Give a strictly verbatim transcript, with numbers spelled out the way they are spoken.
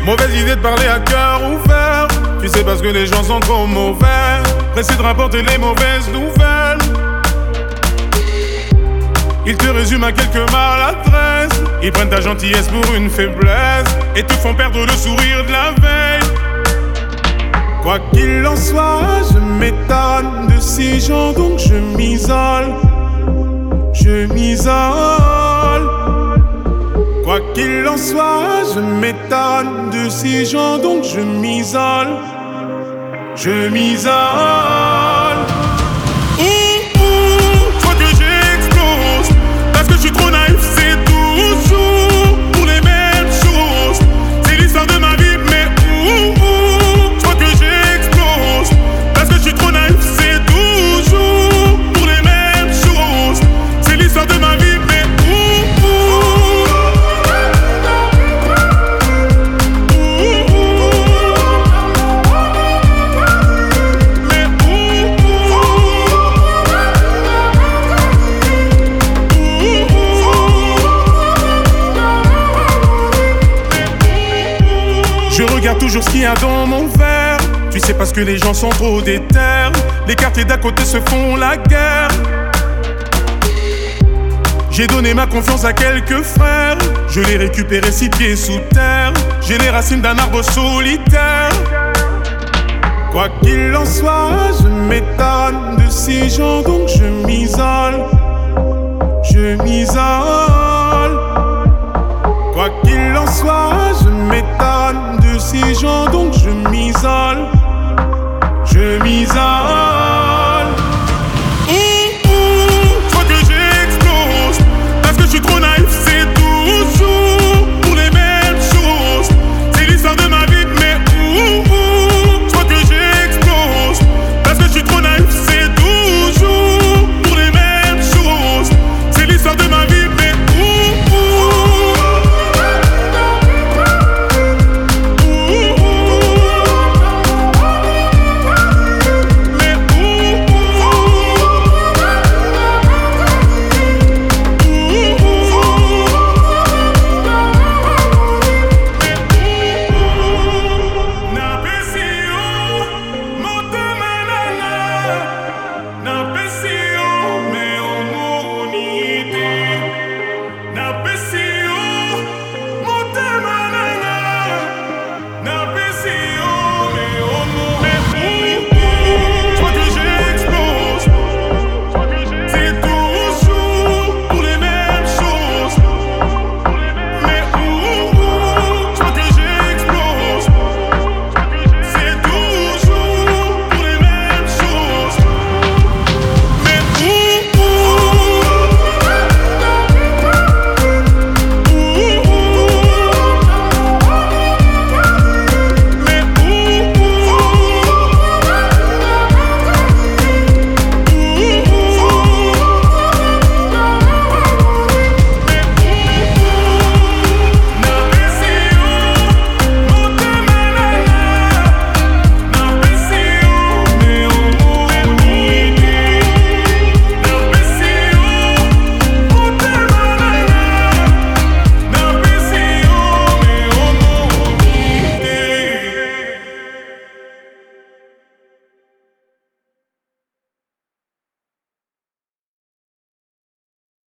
Mauvaise idée de parler à cœur ouvert. Tu sais parce que les gens sont trop mauvais, pressés de rapporter les mauvaises nouvelles. Ils te résument à quelques maladresses. Ils prennent ta gentillesse pour une faiblesse et te font perdre le sourire de la veille. Quoi qu'il en soit, je m'étonne de ces gens, donc je m'isole. Je m'isole. Quoi qu'il en soit, je m'étonne de ces gens, donc je m'isole. Je m'isole. Ouh, ouh, je crois que j'explose. Parce que je suis trop naïf, c'est toujours pour les mêmes choses. C'est l'histoire de ma vie, mais ouh, ouh, je crois que j'explose. Parce que je suis trop naïf, c'est toujours pour les mêmes choses. C'est l'histoire de ma vie, mais ouh, ouh. Je regarde toujours ce qu'il y a dans mon verre. Tu sais parce que les gens sont trop déter. Les quartiers d'à côté se font la guerre. J'ai donné ma confiance à quelques frères. Je l'ai récupéré six pieds sous terre. J'ai les racines d'un arbre solitaire. Quoi qu'il en soit, je m'étonne de ces gens, donc je m'isole. Je m'isole. Quoi qu'il en soit, je m'étonne de ces gens, donc je m'isole. Je m'isole.